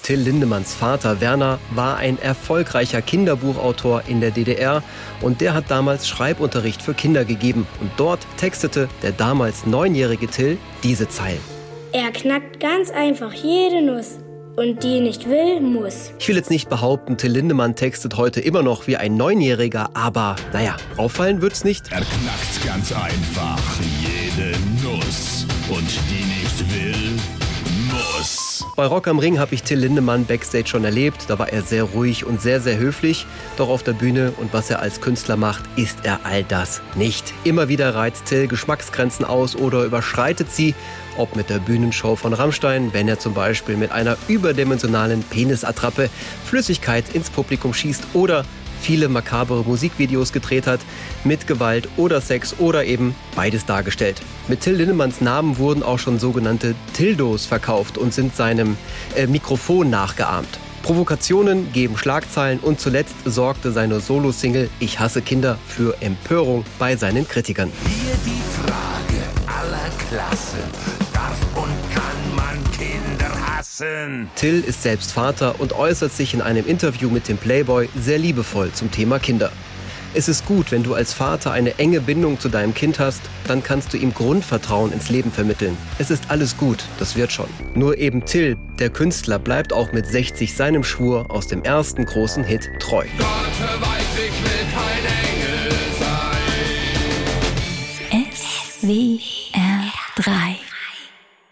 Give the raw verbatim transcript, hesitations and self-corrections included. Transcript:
Till Lindemanns Vater Werner war ein erfolgreicher Kinderbuchautor in der D D R und der hat damals Schreibunterricht für Kinder gegeben. Und dort textete der damals neunjährige Till diese Zeilen. Er knackt ganz einfach jede Nuss. Und die nicht will, muss. Ich will jetzt nicht behaupten, Till Lindemann textet heute immer noch wie ein Neunjähriger, aber naja, auffallen wird's nicht. Er knackt ganz einfach jede Nuss. Und die nicht will, muss. Bei Rock am Ring habe ich Till Lindemann backstage schon erlebt. Da war er sehr ruhig und sehr, sehr höflich. Doch auf der Bühne und was er als Künstler macht, ist er all das nicht. Immer wieder reizt Till Geschmacksgrenzen aus oder überschreitet sie. Ob mit der Bühnenshow von Rammstein, wenn er zum Beispiel mit einer überdimensionalen Penisattrappe Flüssigkeit ins Publikum schießt oder viele makabere Musikvideos gedreht hat, mit Gewalt oder Sex oder eben beides dargestellt. Mit Till Lindemanns Namen wurden auch schon sogenannte Tildos verkauft und sind seinem äh, Mikrofon nachgeahmt. Provokationen geben Schlagzeilen und zuletzt sorgte seine Solo-Single Ich hasse Kinder für Empörung bei seinen Kritikern. Hier die Frage aller Klassen. Darf und kann man Kinder hassen? Till ist selbst Vater und äußert sich in einem Interview mit dem Playboy sehr liebevoll zum Thema Kinder. Es ist gut, wenn du als Vater eine enge Bindung zu deinem Kind hast, dann kannst du ihm Grundvertrauen ins Leben vermitteln. Es ist alles gut, das wird schon. Nur eben Till, der Künstler, bleibt auch mit sechzig seinem Schwur aus dem ersten großen Hit treu. Gott weiß, ich will